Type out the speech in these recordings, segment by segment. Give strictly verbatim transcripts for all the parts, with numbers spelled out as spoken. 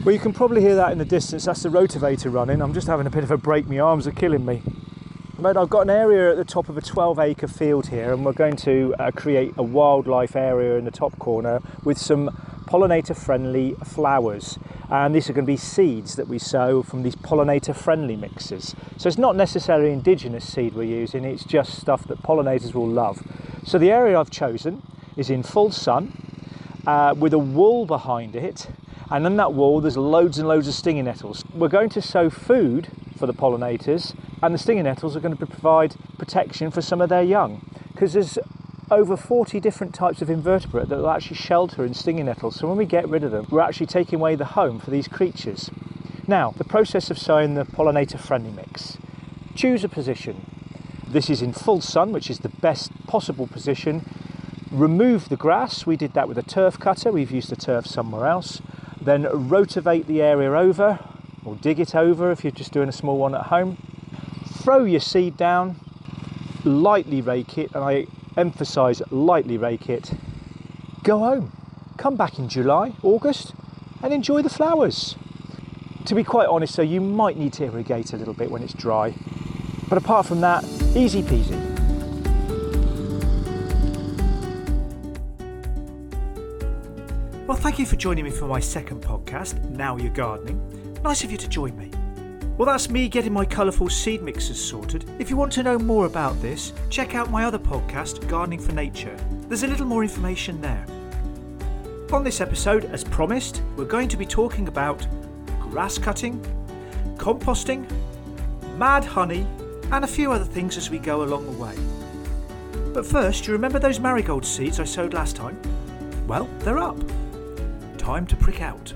Well, you can probably hear that in the distance. That's the rotavator running. I'm just having a bit of a break. My arms are killing me. But I've got an area at the top of a twelve acre field here, and we're going to uh, create a wildlife area in the top corner with some pollinator friendly flowers. And these are going to be seeds that we sow from these pollinator friendly mixes. So it's not necessarily indigenous seed we're using, it's just stuff that pollinators will love. So the area I've chosen is in full sun uh, with a wall behind it. And in that wall, there's loads and loads of stinging nettles. We're going to sow food for the pollinators, and the stinging nettles are going to provide protection for some of their young. Because there's over forty different types of invertebrate that will actually shelter in stinging nettles. So when we get rid of them, we're actually taking away the home for these creatures. Now, the process of sowing the pollinator friendly mix. Choose a position. This is in full sun, which is the best possible position. Remove the grass. We did that with a turf cutter. We've used the turf somewhere else. Then rotivate the area over, or dig it over if you're just doing a small one at home. Throw your seed down, lightly rake it, and I emphasise lightly rake it. Go home. Come back in July, August, and enjoy the flowers. To be quite honest though, you might need to irrigate a little bit when it's dry. But apart from that, easy peasy. Well, thank you for joining me for my second podcast, Now You're Gardening. Nice of you to join me. Well, that's me getting my colourful seed mixers sorted. If you want to know more about this, check out my other podcast, Gardening for Nature. There's a little more information there. On this episode, as promised, we're going to be talking about grass cutting, composting, mad honey, and a few other things as we go along the way. But first, do you remember those marigold seeds I sowed last time? Well, they're up. Time to prick out.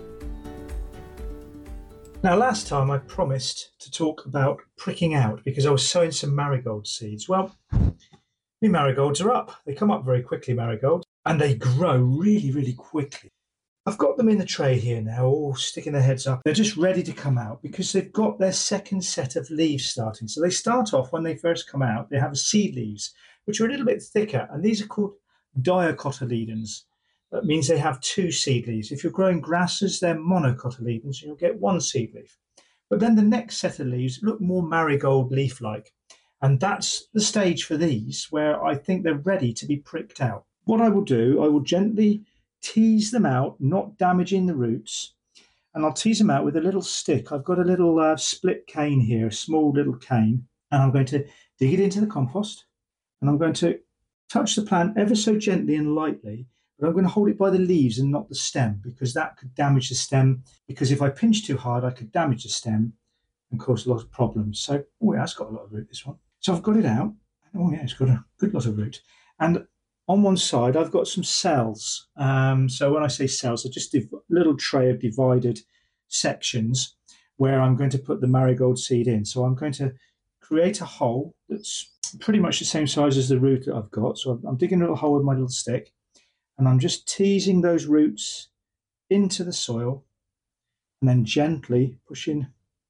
Now, last time I promised to talk about pricking out because I was sowing some marigold seeds. Well, my marigolds are up. They come up very quickly, marigolds, and they grow really, really quickly. I've got them in the tray here now, all sticking their heads up. They're just ready to come out because they've got their second set of leaves starting. So they start off, when they first come out, they have seed leaves, which are a little bit thicker, and these are called dicotyledons. That means they have two seed leaves. If you're growing grasses, they're monocotyledons, and you'll get one seed leaf. But then the next set of leaves look more marigold leaf-like. And that's the stage for these where I think they're ready to be pricked out. What I will do, I will gently tease them out, not damaging the roots. And I'll tease them out with a little stick. I've got a little uh, split cane here, a small little cane. And I'm going to dig it into the compost. And I'm going to touch the plant ever so gently and lightly. But I'm going to hold it by the leaves and not the stem, because that could damage the stem. Because if I pinch too hard, I could damage the stem and cause a lot of problems. So, oh yeah, it's got a lot of root, this one. So I've got it out. Oh yeah, it's got a good lot of root. And on one side, I've got some cells. Um, so when I say cells, they're just a little tray of divided sections where I'm going to put the marigold seed in. So I'm going to create a hole that's pretty much the same size as the root that I've got. So I'm digging a little hole with my little stick. And I'm just teasing those roots into the soil and then gently pushing,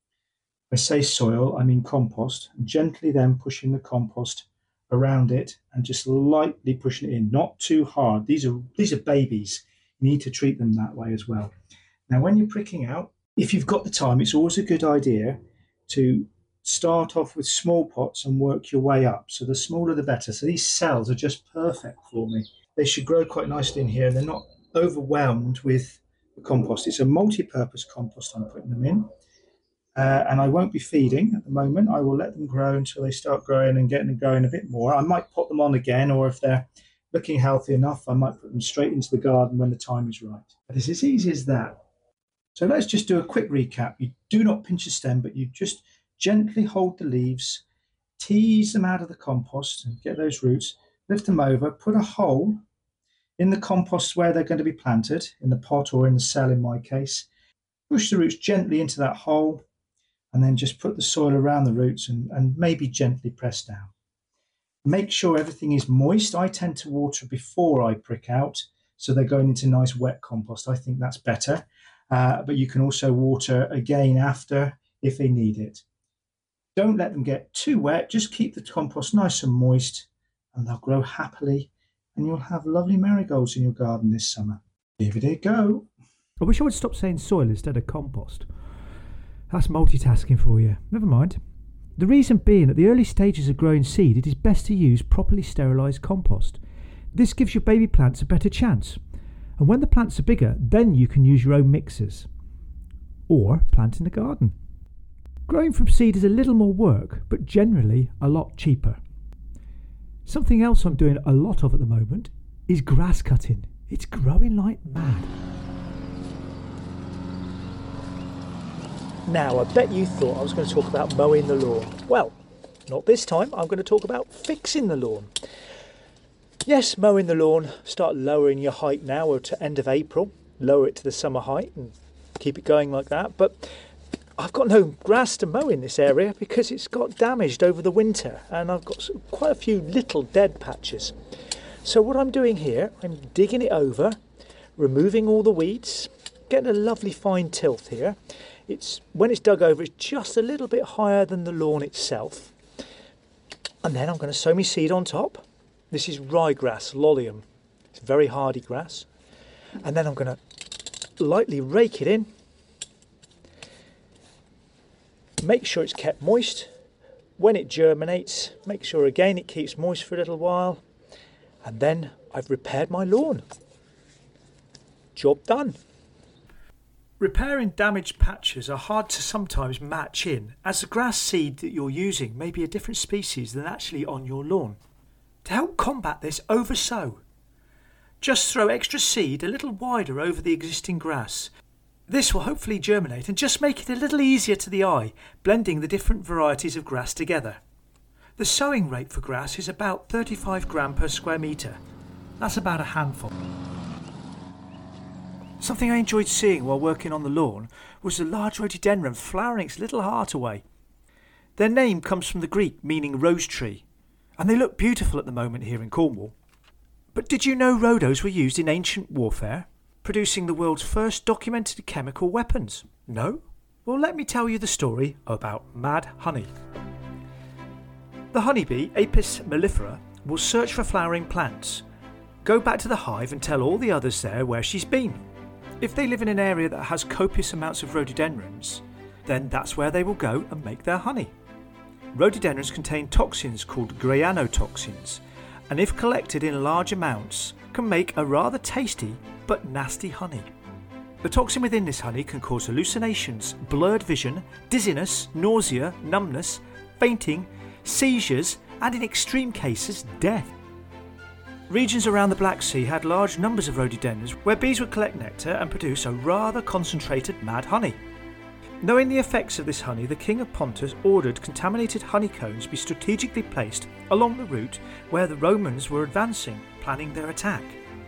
I say soil, I mean compost, and gently then pushing the compost around it and just lightly pushing it in, not too hard. These are these are babies. You need to treat them that way as well. Now, when you're pricking out, if you've got the time, it's always a good idea to start off with small pots and work your way up. So the smaller the better. So these cells are just perfect for me. They should grow quite nicely in here. They're not overwhelmed with the compost. It's a multi-purpose compost I'm putting them in. Uh, and I won't be feeding at the moment. I will let them grow until they start growing and getting going a bit more. I might put them on again, or if they're looking healthy enough, I might put them straight into the garden when the time is right. But it's as easy as that. So let's just do a quick recap. You do not pinch the stem, but you just gently hold the leaves, tease them out of the compost and get those roots, lift them over, put a hole in the compost where they're going to be planted, in the pot or in the cell in my case. Push the roots gently into that hole and then just put the soil around the roots and, and maybe gently press down. Make sure everything is moist. I tend to water before I prick out, so they're going into nice wet compost. I think that's better, uh, but you can also water again after if they need it. Don't let them get too wet. Just keep the compost nice and moist and they'll grow happily and you'll have lovely marigolds in your garden this summer. Give it a go. I wish I would stop saying soil instead of compost. That's multitasking for you. Never mind. The reason being, at the early stages of growing seed, it is best to use properly sterilised compost. This gives your baby plants a better chance. And when the plants are bigger, then you can use your own mixes. Or plant in the garden. Growing from seed is a little more work, but generally a lot cheaper. Something else I'm doing a lot of at the moment is grass cutting. It's growing like mad. Now, I bet you thought I was going to talk about mowing the lawn. Well, not this time. I'm going to talk about fixing the lawn. Yes, mowing the lawn. Start lowering your height now or to end of April. Lower it to the summer height and keep it going like that. But I've got no grass to mow in this area because it's got damaged over the winter and I've got quite a few little dead patches. So what I'm doing here, I'm digging it over, removing all the weeds, getting a lovely fine tilth here. It's when it's dug over, it's just a little bit higher than the lawn itself. And then I'm going to sow my seed on top. This is ryegrass, Lolium. It's very hardy grass. And then I'm going to lightly rake it in. Make sure it's kept moist. When it germinates, make sure again it keeps moist for a little while. And then I've repaired my lawn. Job done. Repairing damaged patches are hard to sometimes match in, as the grass seed that you're using may be a different species than actually on your lawn. To help combat this, oversow. Just throw extra seed a little wider over the existing grass. This will hopefully germinate and just make it a little easier to the eye, blending the different varieties of grass together. The sowing rate for grass is about thirty-five gram per square metre. That's about a handful. Something I enjoyed seeing while working on the lawn was the large rhododendron flowering its little heart away. Their name comes from the Greek meaning rose tree, and they look beautiful at the moment here in Cornwall. But did you know rhodos were used in ancient warfare, producing the world's first documented chemical weapons? No? Well, let me tell you the story about mad honey. The honeybee, Apis mellifera, will search for flowering plants, go back to the hive and tell all the others there where she's been. If they live in an area that has copious amounts of rhododendrons, then that's where they will go and make their honey. Rhododendrons contain toxins called grayanotoxins, and if collected in large amounts, can make a rather tasty but nasty honey. The toxin within this honey can cause hallucinations, blurred vision, dizziness, nausea, numbness, fainting, seizures, and in extreme cases, death. Regions around the Black Sea had large numbers of rhododendrons where bees would collect nectar and produce a rather concentrated mad honey. Knowing the effects of this honey, the King of Pontus ordered contaminated honeycombs be strategically placed along the route where the Romans were advancing, planning their attack.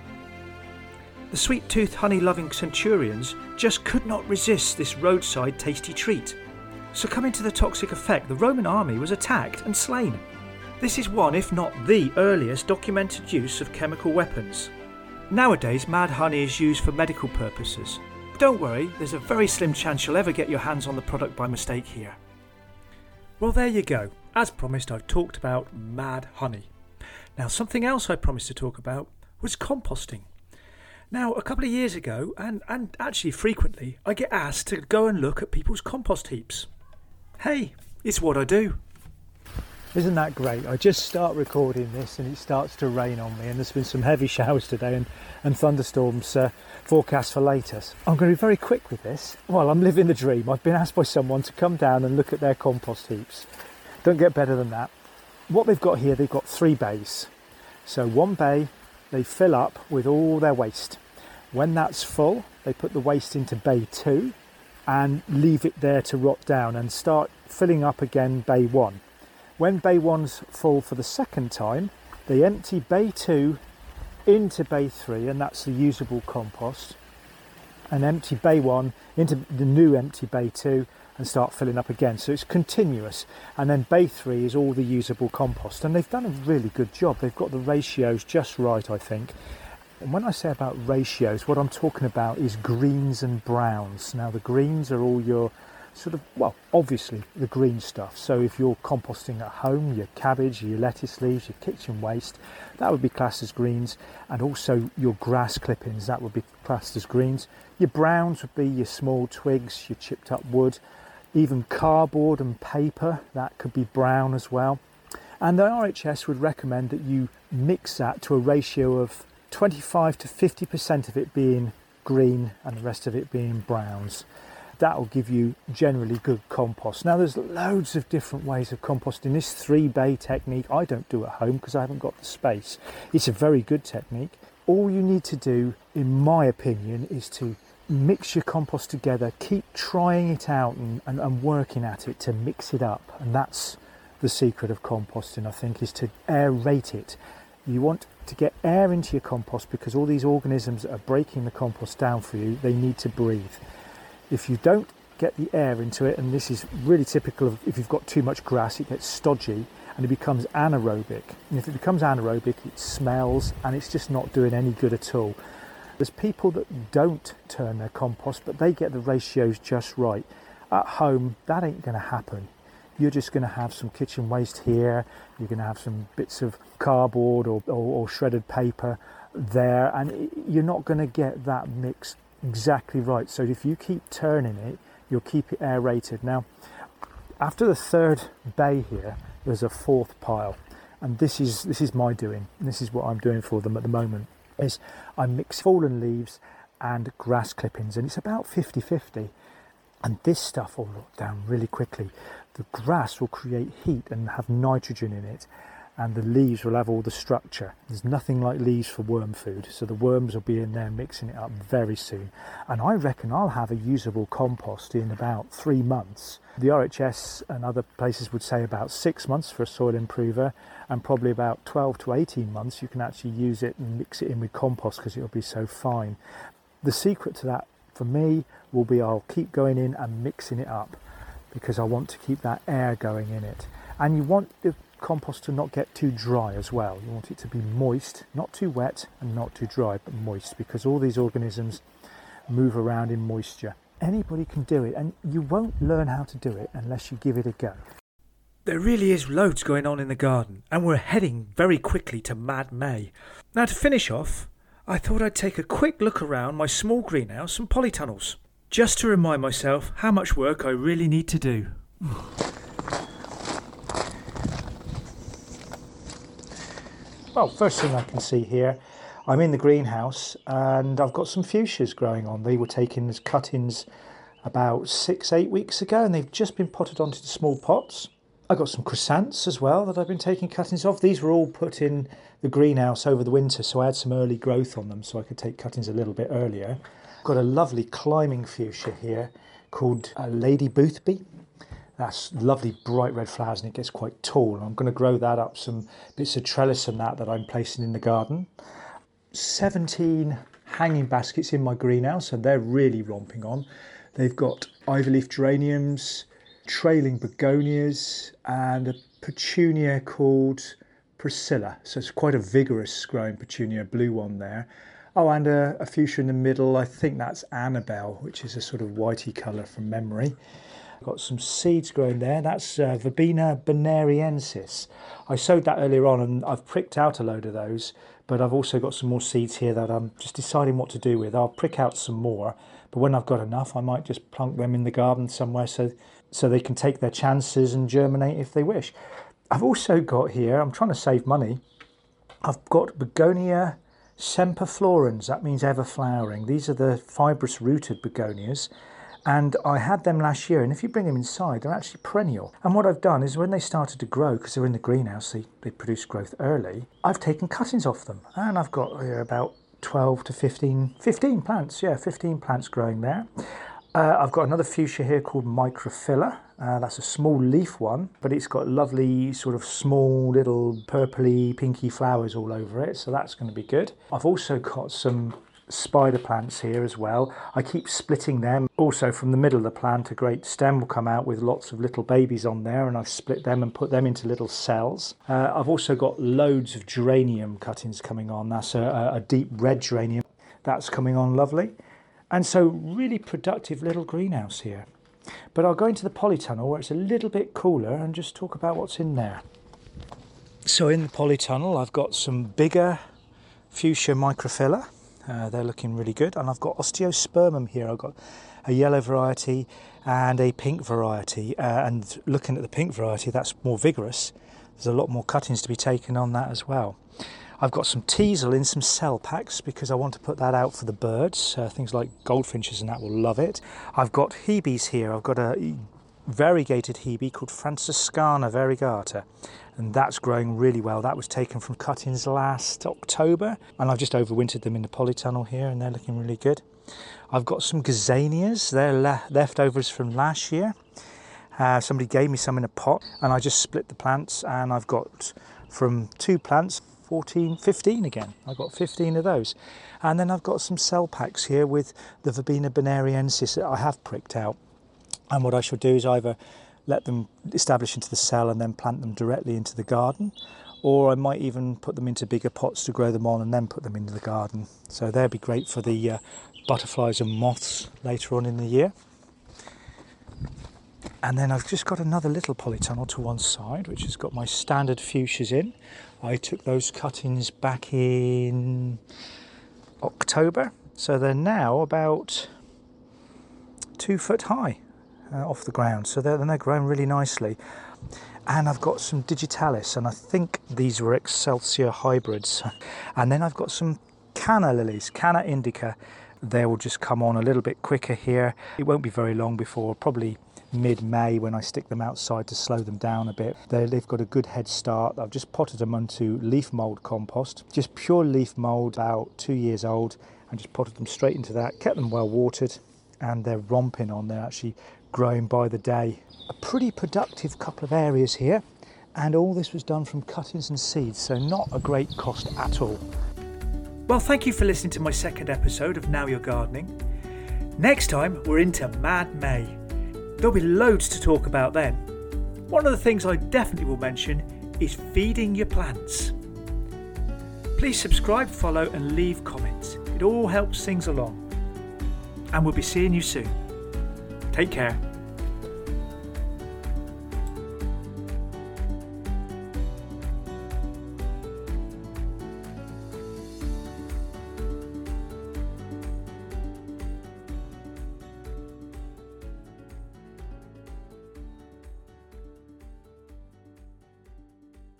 The sweet-toothed honey-loving centurions just could not resist this roadside tasty treat. Succumbing to the toxic effect, the Roman army was attacked and slain. This is one, if not the earliest documented use of chemical weapons. Nowadays, mad honey is used for medical purposes. But don't worry, there's a very slim chance you'll ever get your hands on the product by mistake here. Well, there you go. As promised, I've talked about mad honey. Now, something else I promised to talk about was composting. Now, a couple of years ago, and, and actually frequently, I get asked to go and look at people's compost heaps. Hey, it's what I do. Isn't that great? I just start recording this and it starts to rain on me, and there's been some heavy showers today and, and thunderstorms uh, forecast for later. I'm going to be very quick with this. Well, I'm living the dream. I've been asked by someone to come down and look at their compost heaps. Don't get better than that. What they've got here, they've got three bays. So one bay, they fill up with all their waste. When that's full, they put the waste into bay two and leave it there to rot down and start filling up again bay one. When bay one's full for the second time, they empty bay two into bay three, and that's the usable compost, and empty bay one into the new empty bay two and start filling up again. So it's continuous, and then bay three is all the usable compost, and they've done a really good job. They've got the ratios just right, I think. And when I say about ratios, what I'm talking about is greens and browns. Now the greens are all your sort of, well, obviously the green stuff. So if you're composting at home, your cabbage, your lettuce leaves, your kitchen waste, that would be classed as greens. And also your grass clippings, that would be classed as greens. Your browns would be your small twigs, your chipped up wood, even cardboard and paper, that could be brown as well. And the R H S would recommend that you mix that to a ratio of twenty-five to fifty percent of it being green and the rest of it being browns. That will give you generally good compost. Now there's loads of different ways of composting. This three bay technique I don't do at home because I haven't got the space. It's a very good technique. All you need to do, in my opinion, is to mix your compost together, keep trying it out and, and, and working at it to mix it up. And that's the secret of composting, I think, is to aerate it. You want to get air into your compost because all these organisms that are breaking the compost down for you, they need to breathe. If you don't get the air into it, and this is really typical of if you've got too much grass, it gets stodgy and it becomes anaerobic. And if it becomes anaerobic, it smells and it's just not doing any good at all. There's people that don't turn their compost, but they get the ratios just right. At home, that ain't going to happen. You're just going to have some kitchen waste here, you're going to have some bits of cardboard or, or, or shredded paper there, and you're not going to get that mix exactly right. So if you keep turning it, you'll keep it aerated. Now, after the third bay here, there's a fourth pile, and this is this is my doing. This is what I'm doing for them at the moment. Is I mix fallen leaves and grass clippings, and it's about fifty fifty. And this stuff will rot down really quickly. The grass will create heat and have nitrogen in it, and the leaves will have all the structure. There's nothing like leaves for worm food, so the worms will be in there mixing it up very soon. And I reckon I'll have a usable compost in about three months. The R H S and other places would say about six months for a soil improver, and probably about twelve to eighteen months you can actually use it and mix it in with compost because it'll be so fine. The secret to that for me will be I'll keep going in and mixing it up because I want to keep that air going in it. And you want the compost to not get too dry as well. You want it to be moist, not too wet and not too dry, but moist, because all these organisms move around in moisture. Anybody can do it, and you won't learn how to do it unless you give it a go. There really is loads going on in the garden, and we're heading very quickly to Mad May. Now, to finish off, I thought I'd take a quick look around my small greenhouse and polytunnels, just to remind myself how much work I really need to do. Well, first thing I can see here, I'm in the greenhouse and I've got some fuchsias growing on. They were taken as cuttings about six, eight weeks ago, and they've just been potted onto the small pots. I've got some chrysanthemums as well that I've been taking cuttings of. These were all put in the greenhouse over the winter, so I had some early growth on them so I could take cuttings a little bit earlier. I've got a lovely climbing fuchsia here called uh, Lady Boothby. That's lovely bright red flowers and it gets quite tall. I'm going to grow that up, some bits of trellis and that that I'm placing in the garden. seventeen hanging baskets in my greenhouse and they're really romping on. They've got ivy leaf geraniums, trailing begonias and a petunia called Priscilla. So it's quite a vigorous growing petunia, blue one there. Oh, and a, a fuchsia in the middle. I think that's Annabelle, which is a sort of whitey colour from memory. I've got some seeds growing there. That's uh, Verbena bonariensis. I sowed that earlier on and I've pricked out a load of those, but I've also got some more seeds here that I'm just deciding what to do with. I'll prick out some more, but when I've got enough, I might just plunk them in the garden somewhere so, so they can take their chances and germinate if they wish. I've also got here, I'm trying to save money, I've got Begonia semperflorens, that means ever flowering. These are the fibrous rooted begonias. And I had them last year, and if you bring them inside, they're actually perennial. And what I've done is when they started to grow, because they're in the greenhouse, they, they produce growth early, I've taken cuttings off them. And I've got here about twelve to fifteen, fifteen plants, yeah, fifteen plants growing there. Uh, I've got another fuchsia here called Microphylla. Uh, that's a small leaf one, but it's got lovely sort of small little purpley, pinky flowers all over it, so that's going to be good. I've also got some spider plants here as well. I keep splitting them. Also from the middle of the plant a great stem will come out with lots of little babies on there, and I've split them and put them into little cells. Uh, I've also got loads of geranium cuttings coming on. That's a, a deep red geranium. That's coming on lovely. And so really productive little greenhouse here. But I'll go into the polytunnel where it's a little bit cooler and just talk about what's in there. So in the polytunnel I've got some bigger fuchsia microphylla. Uh, they're looking really good, and I've got osteospermum here. I've got a yellow variety and a pink variety, uh, and looking at the pink variety, that's more vigorous. There's a lot more cuttings to be taken on that as well. I've got some teasel in some cell packs because I want to put that out for the birds. Uh, things like goldfinches and that will love it. I've got Hebes here. I've got a variegated Hebe called Franciscana variegata, and that's growing really well. That was taken from cuttings last October, and I've just overwintered them in the polytunnel here, and they're looking really good. I've got some gazanias. They're le leftovers from last year. Uh, somebody gave me some in a pot, and I just split the plants, and I've got from two plants fourteen, fifteen again. I've got fifteen of those. And then I've got some cell packs here with the Verbena bonariensis that I have pricked out. And what I shall do is either let them establish into the cell and then plant them directly into the garden, or I might even put them into bigger pots to grow them on and then put them into the garden. So they'll be great for the uh, butterflies and moths later on in the year. And then I've just got another little polytunnel to one side, which has got my standard fuchsias in. I took those cuttings back in October, so they're now about two foot high. Uh, off the ground, so they're, they're growing really nicely. And I've got some digitalis, and I think these were Excelsior hybrids. And then I've got some canna lilies, Canna indica. They will just come on a little bit quicker here. It won't be very long before probably mid-May when I stick them outside to slow them down a bit. They, they've got a good head start. I've just potted them onto leaf mould compost, just pure leaf mould, about two years old, and just potted them straight into that, kept them well watered, and they're romping on. They're actually growing by the day. A pretty productive couple of areas here, and all this was done from cuttings and seeds, so not a great cost at all. Well, thank you for listening to my second episode of Now You're Gardening. Next time we're into Mad May. There'll be loads to talk about then. One of the things I definitely will mention is feeding your plants. Please subscribe, follow and leave comments. It all helps things along. And we'll be seeing you soon. Take care.